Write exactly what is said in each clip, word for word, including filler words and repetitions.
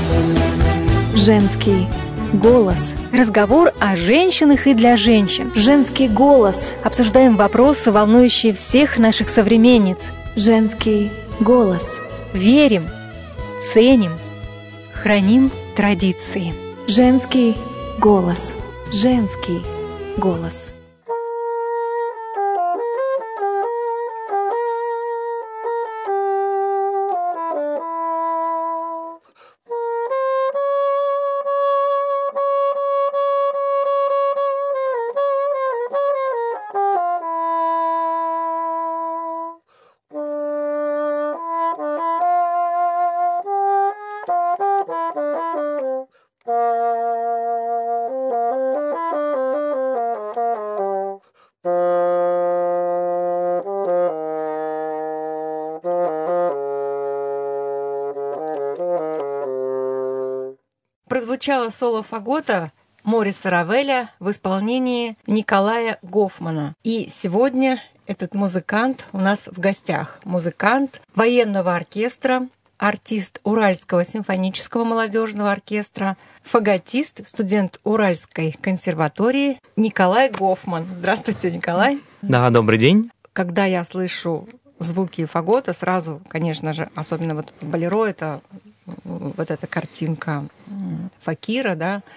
Женский голос. Разговор о женщинах и для женщин. Женский голос. Обсуждаем вопросы, волнующие всех наших современниц. Женский голос. Верим, ценим, храним традиции. Женский голос. Женский голос. Прозвучало соло фагота Мориса Равеля в исполнении Николая Гофмана. И сегодня этот музыкант у нас в гостях. Музыкант военного оркестра, артист Уральского симфонического молодежного оркестра, фаготист, студент Уральской консерватории Николай Гофман. Здравствуйте, Николай. Да, добрый день. Когда я слышу звуки фагота, сразу, конечно же, особенно вот болеро, это вот эта картинка факира,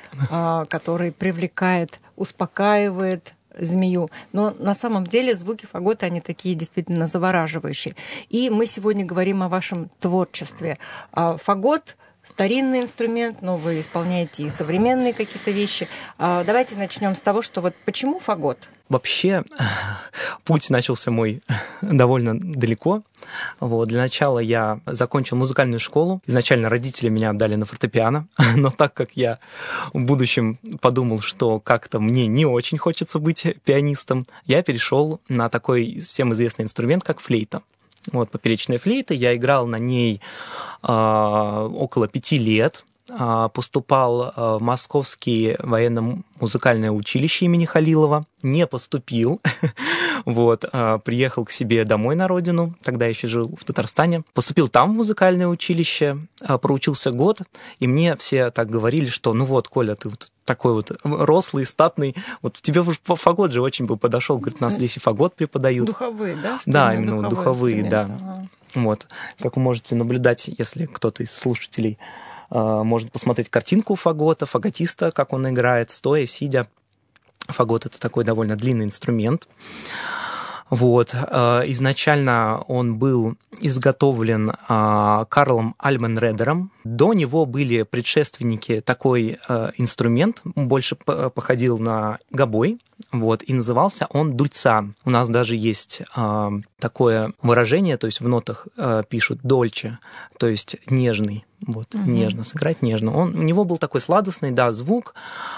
да, который привлекает, успокаивает змею. Но на самом деле звуки фагота, они такие действительно завораживающие. И мы сегодня говорим о вашем творчестве. Фагот — старинный инструмент, но вы исполняете и современные какие-то вещи. Давайте начнем с того, что вот почему фагот? Вообще, путь начался мой довольно далеко. Вот. Для начала я закончил музыкальную школу. Изначально родители меня отдали на фортепиано, но так как я в будущем подумал, что как-то мне не очень хочется быть пианистом, я перешел на такой всем известный инструмент, как флейта. Вот, поперечная флейта. Я играл на ней э, около пяти лет. Поступал в Московское военно-музыкальное училище имени Халилова, не поступил, вот, приехал к себе домой на родину, тогда еще жил в Татарстане, поступил там в музыкальное училище, проучился год, и мне все так говорили, что ну вот, Коля, ты вот такой вот рослый, статный, вот тебе фагот же очень бы подошел, говорит, у нас здесь и фагот преподают. Духовые, да? Что да, именно духовые, да. Ага. Вот, как вы можете наблюдать, если кто-то из слушателей может посмотреть картинку фагота, фаготиста, как он играет, стоя, сидя. Фагот — это такой довольно длинный инструмент. Вот. Изначально он был изготовлен Карлом Альменредером. До него были предшественники, такой инструмент, больше походил на гобой, вот, и назывался он дульцан. У нас даже есть такое выражение, то есть в нотах пишут дольче, то есть нежный, вот, угу. Нежно, сыграть нежно. Он, у него был такой сладостный, да, звук,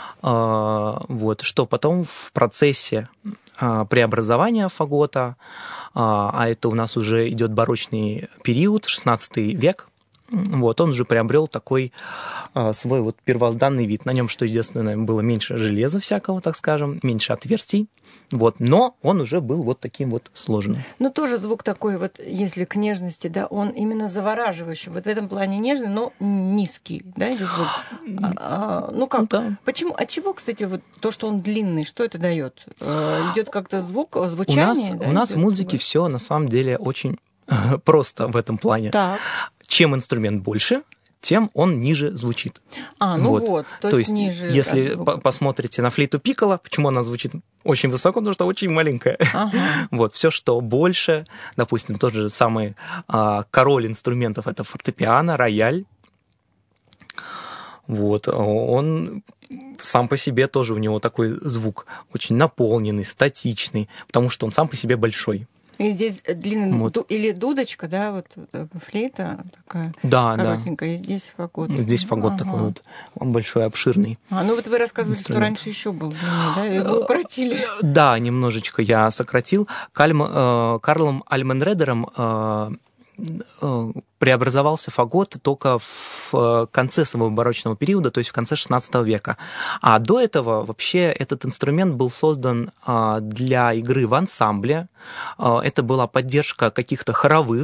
вот, что потом в процессе преобразования фагота, а это у нас уже идет барочный период, шестнадцатый век, вот, он уже приобрел такой свой вот первозданный вид. На нем, что единственное, было меньше железа всякого, так скажем, меньше отверстий, вот, но он уже был вот таким вот сложным. Ну, тоже звук такой вот, если к нежности, да, он именно завораживающий. Вот в этом плане нежный, но низкий, да, или звук? А, а, ну как? Да. Почему? От чего, кстати, вот то, что он длинный, что это дает? Идет как-то звук, звучание? У нас, да, у нас в музыке все на самом деле очень просто в этом плане. Так. Чем инструмент больше, тем он ниже звучит. А, ну вот, вот то, то есть, есть ниже. Если по- посмотрите на флейту пикколо, почему она звучит очень высоко, потому что очень маленькая. Ага. Вот, все, что больше, допустим, тот же самый а, король инструментов — это фортепиано, рояль. Вот, он сам по себе тоже, у него такой звук очень наполненный, статичный, потому что он сам по себе большой. И здесь длинная вот. ду- или дудочка, да, вот флейта такая, да, коротенькая, да. И здесь фагот. Здесь фагот ага. такой вот, он большой, обширный. А, ну вот вы рассказывали, инструмент. Что раньше еще был длиннее, да, его укоротили. Да, немножечко я сократил. Кальм, э, Карлом Альменредером э, э, преобразовался фагот только в конце своего барочного периода, то есть в конце шестнадцатого века. А до этого вообще этот инструмент был создан для игры в ансамбле. Это была поддержка каких-то хоровых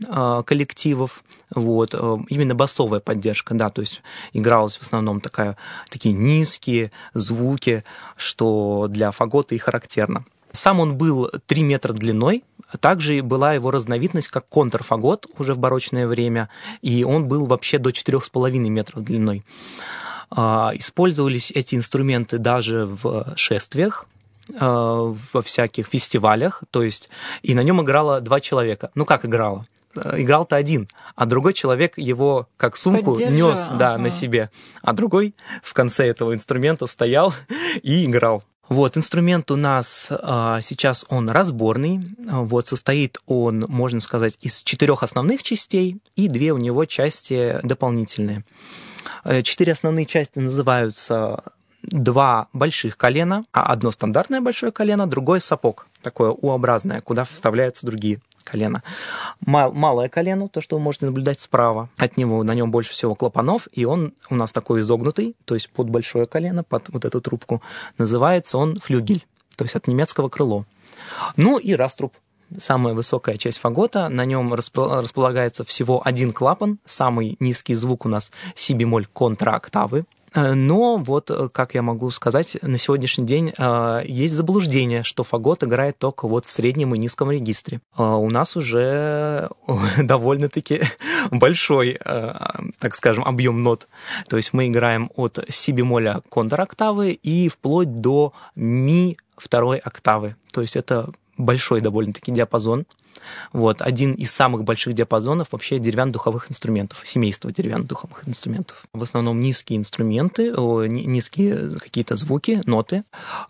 коллективов, вот, именно басовая поддержка, да, то есть игралась в основном такая, такие низкие звуки, что для фагота и характерно. Сам он был три метра длиной, также была его разновидность как контрфагот уже в барочное время, и он был вообще до четырёх с половиной метров длиной. Использовались эти инструменты даже в шествиях, во всяких фестивалях, то есть и на нем играло два человека. Ну как играло? Играл-то один, а другой человек его как сумку нес, да, ага. на себе, а другой в конце этого инструмента стоял и играл. Вот, инструмент у нас а, сейчас он разборный, вот, состоит он, можно сказать, из четырех основных частей и две у него части дополнительные. Четыре основные части называются два больших колена, а одно стандартное большое колено, другое сапог, такое У-образное, куда вставляются другие колено. Малое колено, то, что вы можете наблюдать справа, от него, на нем больше всего клапанов, и он у нас такой изогнутый, то есть под большое колено, под вот эту трубку, называется он флюгель, то есть от немецкого крыло. Ну и раструб, самая высокая часть фагота, на нем располагается всего один клапан, самый низкий звук у нас си-бемоль контра-октавы. Но вот, как я могу сказать, на сегодняшний день есть заблуждение, что фагот играет только вот в среднем и низком регистре. У нас уже довольно-таки большой, так скажем, объем нот. То есть мы играем от си-бемоля контр-октавы и вплоть до ми второй октавы. То есть это большой довольно-таки диапазон. Вот, один из самых больших диапазонов вообще деревянных духовых инструментов, семейства деревянных духовых инструментов. В основном низкие инструменты, о, низкие какие-то звуки, ноты,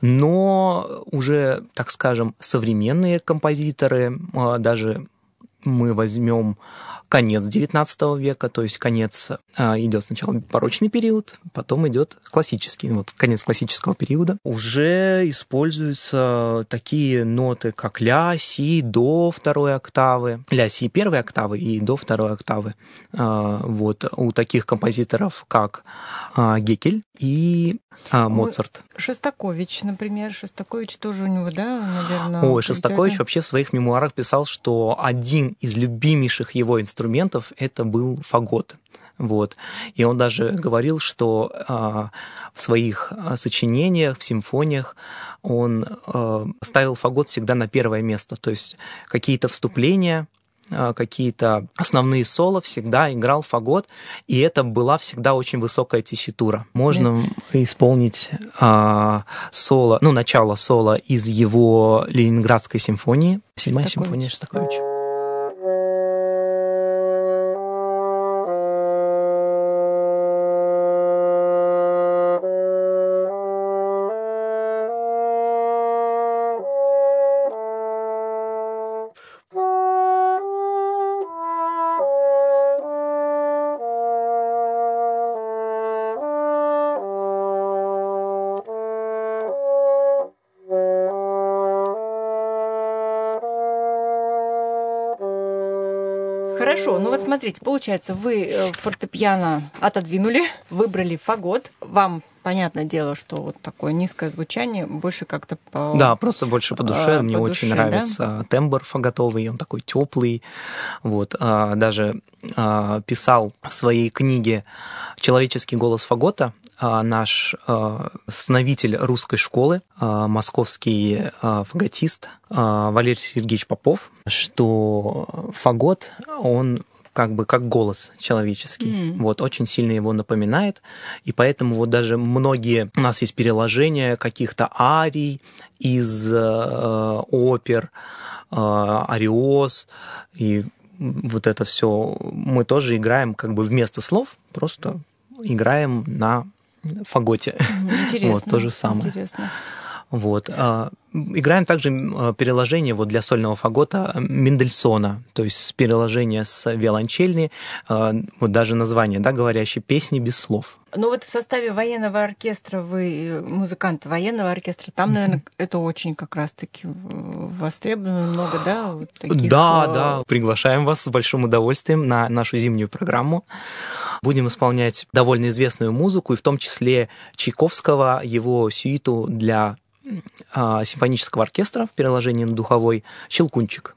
но уже, так скажем, современные композиторы, даже мы возьмем конец девятнадцатого века, то есть конец идет сначала барочный период, потом идет классический, вот конец классического периода. Уже используются такие ноты, как ля, си, до второй октавы, ля, си первой октавы и до второй октавы. Вот у таких композиторов, как Геккель и а, Моцарт. Шостакович, например. Шостакович тоже у него, да, наверное... Ой, Шостакович вообще в своих мемуарах писал, что один из любимейших его инструментов это был фагот. Вот. И он даже говорил, что а, в своих сочинениях, в симфониях он а, ставил фагот всегда на первое место. То есть какие-то вступления, какие-то основные соло всегда играл фагот, и это была всегда очень высокая тесситура. Можно да. исполнить а, соло, ну, начало соло из его Ленинградской симфонии, седьмая симфония Шостаковича. Хорошо, ну вот смотрите, получается, вы фортепиано отодвинули, выбрали фагот. Вам, понятное дело, что вот такое низкое звучание больше как-то по... Да, просто больше по душе. По Мне душе, очень нравится да? тембр фаготовый, он такой теплый. Вот. Даже писал в своей книге «Человеческий голос фагота» наш основитель русской школы, московский фаготист Валерий Сергеевич Попов, что фагот, он как бы как голос человеческий. Mm. Вот, очень сильно его напоминает. И поэтому вот даже многие... У нас есть переложения каких-то арий из э, опер, э, ариоз, и вот это все мы тоже играем как бы вместо слов, просто играем на фаготе. Интересно. Вот, то же самое. Интересно. Вот. Играем также переложение вот для сольного фагота Мендельсона, то есть переложение с виолончельной, вот даже название, да, говорящее «Песни без слов». Ну вот в составе военного оркестра вы музыкант военного оркестра, там, наверное, mm-hmm. это очень как раз-таки востребовано много, да? Вот таких... Да, да. Приглашаем вас с большим удовольствием на нашу зимнюю программу. Будем исполнять довольно известную музыку, и в том числе Чайковского, его сюиту для а, симфонического оркестра в переложении на духовой «Щелкунчик».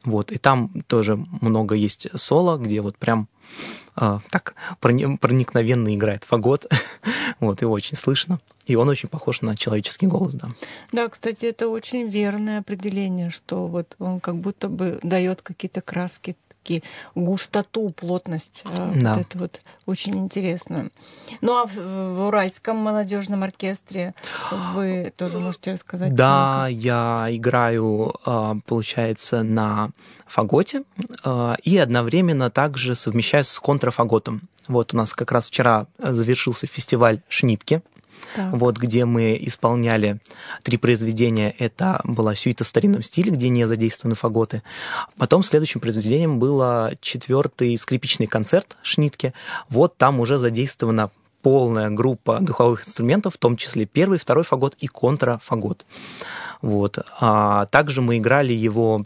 Вот, и там тоже много есть соло, где вот прям э, так проникновенно играет фагот. Вот, его очень слышно. И он очень похож на человеческий голос, да. Да, кстати, это очень верное определение, что вот он как будто бы дает какие-то краски, такие густоту, плотность. Да. Вот это вот очень интересно. Ну а в, в Уральском молодежном оркестре вы тоже можете рассказать? Да, я играю, получается, на фаготе и одновременно также совмещаюсь с контрафаготом. Вот у нас как раз вчера завершился фестиваль «Шнитке», вот, где мы исполняли три произведения. Это была сюита в старинном стиле, где не задействованы фаготы. Потом следующим произведением был четвертый скрипичный концерт «Шнитке». Вот там уже задействована полная группа духовых инструментов, в том числе первый, второй фагот и контрафагот. Вот. А также мы играли его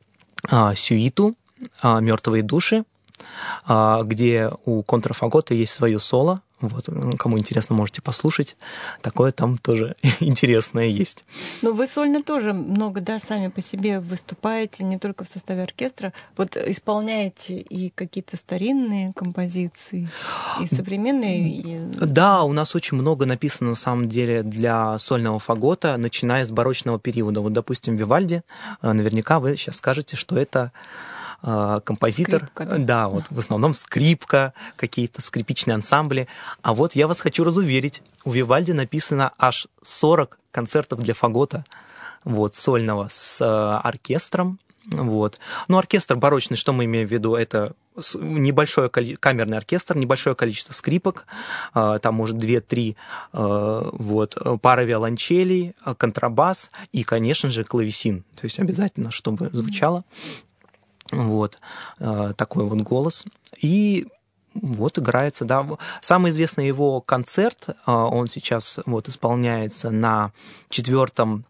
а, сюиту а, «Мертвые души», а, где у контрафагота есть свое соло. Вот, кому интересно, можете послушать. Такое там тоже интересное есть. Но вы сольно тоже много, да, сами по себе выступаете, не только в составе оркестра. Вот исполняете и какие-то старинные композиции, и современные. И... Да, у нас очень много написано, на самом деле, для сольного фагота, начиная с барочного периода. Вот, допустим, Вивальди, наверняка вы сейчас скажете, что это композитор, скрипка, да? Да, вот в основном скрипка, какие-то скрипичные ансамбли. А вот я вас хочу разуверить, у Вивальди написано аж сорок концертов для фагота, вот, сольного, с оркестром. Вот. Ну, оркестр барочный, что мы имеем в виду? Это небольшой камерный оркестр, небольшое количество скрипок, там, может, две-три, вот, пара виолончелей, контрабас и, конечно же, клавесин. То есть обязательно, чтобы звучало. Вот, такой вот голос. И вот играется, да. Самый известный его концерт, он сейчас вот исполняется на четвертом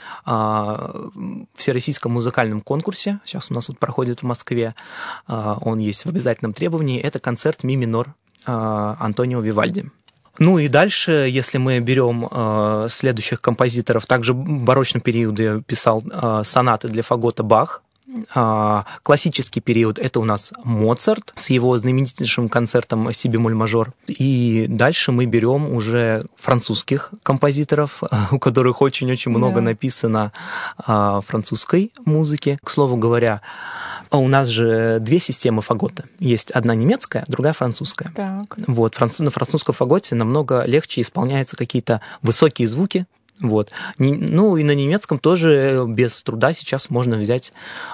всероссийском музыкальном конкурсе. Сейчас у нас вот проходит в Москве. Он есть в обязательном требовании. Это концерт ми минор Антонио Вивальди. Ну и дальше, если мы берем э, следующих композиторов, также в барочном периоде писал э, сонаты для фагота Бах. Классический период – это у нас Моцарт с его знаменитейшим концертом «Си бемоль мажор». И дальше мы берем уже французских композиторов, у которых очень-очень много да. написано французской музыки. К слову говоря, у нас же две системы фагота. Есть одна немецкая, другая французская. Так. Вот, на французском фаготе намного легче исполняются какие-то высокие звуки. Вот. Ну и на немецком тоже без труда сейчас можно взять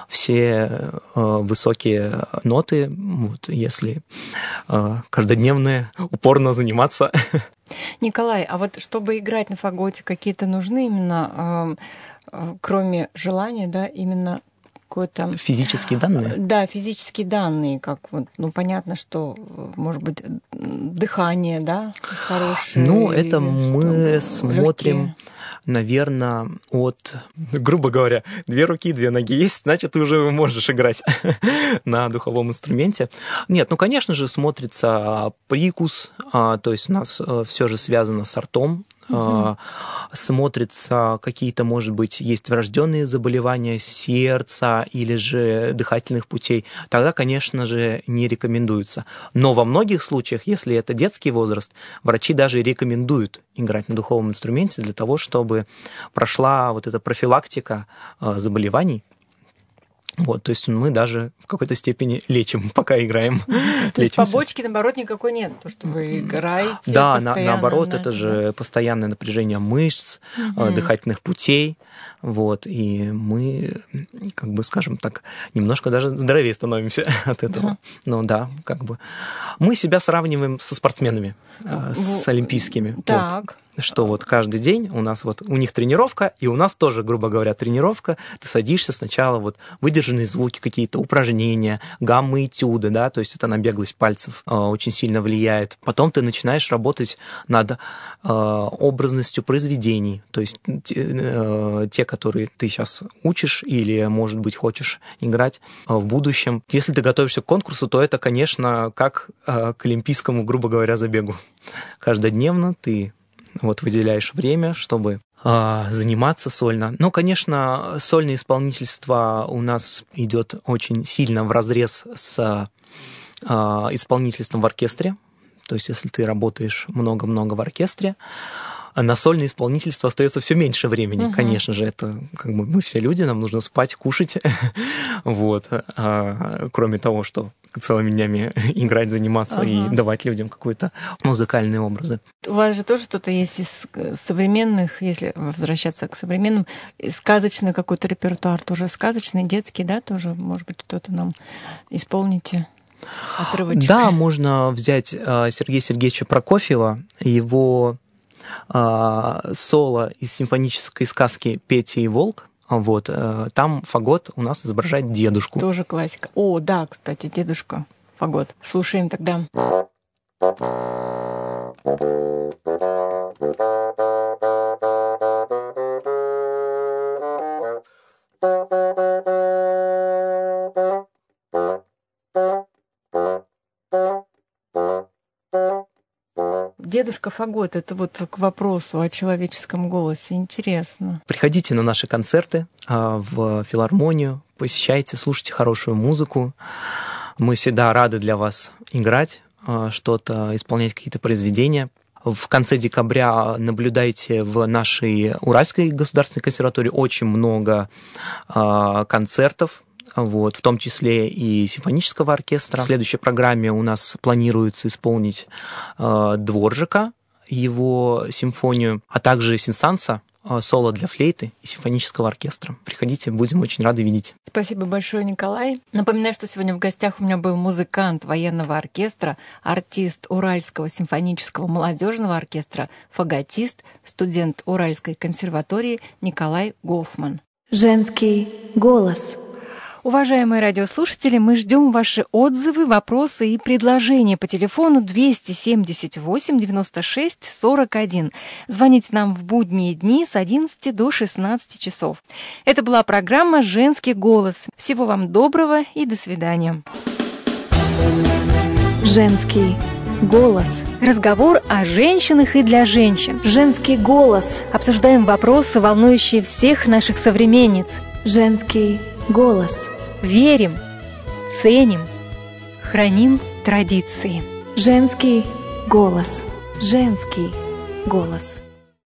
все высокие ноты, вот, если каждодневно упорно заниматься. Николай, а вот чтобы играть на фаготе, какие-то нужны именно, кроме желания, да, именно какое-то... Физические данные? Да, физические данные, как вот, ну, понятно, что, может быть, дыхание, да, хорошее. Ну, это мы смотрим, легкие. Наверное, от, грубо говоря, две руки, две ноги есть, значит, ты уже можешь играть на духовом инструменте. Нет, ну, конечно же, смотрится прикус, то есть у нас все же связано с ртом. Uh-huh. Смотрится какие-то, может быть, есть врожденные заболевания сердца или же дыхательных путей, тогда, конечно же, не рекомендуется. Но во многих случаях, если это детский возраст, врачи даже рекомендуют играть на духовом инструменте для того, чтобы прошла вот эта профилактика заболеваний. Вот, то есть мы даже в какой-то степени лечим, пока играем. То есть побочки, наоборот, никакой нет, то, что вы играете да, постоянно. Да, наоборот, на... это же постоянное напряжение мышц, угу. дыхательных путей, вот, и мы, как бы, скажем так, немножко даже здоровее становимся от этого. Да. Ну да, как бы. Мы себя сравниваем со спортсменами, с олимпийскими. Так. Вот. Что вот каждый день у нас вот у них тренировка, и у нас тоже, грубо говоря, тренировка. Ты садишься сначала, вот выдержанные звуки, какие-то упражнения, гаммы, этюды, да, то есть это на беглость пальцев э, очень сильно влияет. Потом ты начинаешь работать над э, образностью произведений, то есть те, э, те, которые ты сейчас учишь или, может быть, хочешь играть э, в будущем. Если ты готовишься к конкурсу, то это, конечно, как э, к олимпийскому, грубо говоря, забегу. Каждодневно ты вот выделяешь время, чтобы заниматься сольно. Но, конечно, сольное исполнительство у нас идет очень сильно вразрез с исполнительством в оркестре. То есть, если ты работаешь много-много в оркестре, на сольное исполнительство остается все меньше времени. Uh-huh. Конечно же, это как бы мы все люди, нам нужно спать, кушать. Вот. А, кроме того, что целыми днями играть, заниматься uh-huh. и давать людям какие-то музыкальные образы. У вас же тоже что-то есть из современных, если возвращаться к современным, сказочный какой-то репертуар, тоже сказочный, детский, да, тоже, может быть, что-то нам исполните? Отрывочек. Да, можно взять Сергея Сергеевича Прокофьева, его соло из симфонической сказки «Петя и волк». Вот, там фагот у нас изображает дедушку. Тоже классика. О, да, кстати, дедушка, фагот. Слушаем тогда. Дедушка фагот, это вот к вопросу о человеческом голосе. Интересно. Приходите на наши концерты в филармонию, посещайте, слушайте хорошую музыку. Мы всегда рады для вас играть что-то, исполнять какие-то произведения. В конце декабря наблюдайте в нашей Уральской государственной консерватории очень много концертов, вот, в том числе и симфонического оркестра. В следующей программе у нас планируется исполнить э, Дворжика, его симфонию, а также Сен-Санса, э, соло для флейты и симфонического оркестра. Приходите, будем очень рады видеть. Спасибо большое, Николай. Напоминаю, что сегодня в гостях у меня был музыкант военного оркестра, артист Уральского симфонического молодежного оркестра, фаготист, студент Уральской консерватории Николай Гофман. Женский голос. Уважаемые радиослушатели, мы ждем ваши отзывы, вопросы и предложения по телефону двести семьдесят восемь девяносто шесть сорок один. Звоните нам в будние дни с одиннадцати до шестнадцати часов. Это была программа «Женский голос». Всего вам доброго и до свидания. Женский голос. Разговор о женщинах и для женщин. Женский голос. Обсуждаем вопросы, волнующие всех наших современниц. Женский голос. Верим, ценим, храним традиции. Женский голос. Женский голос.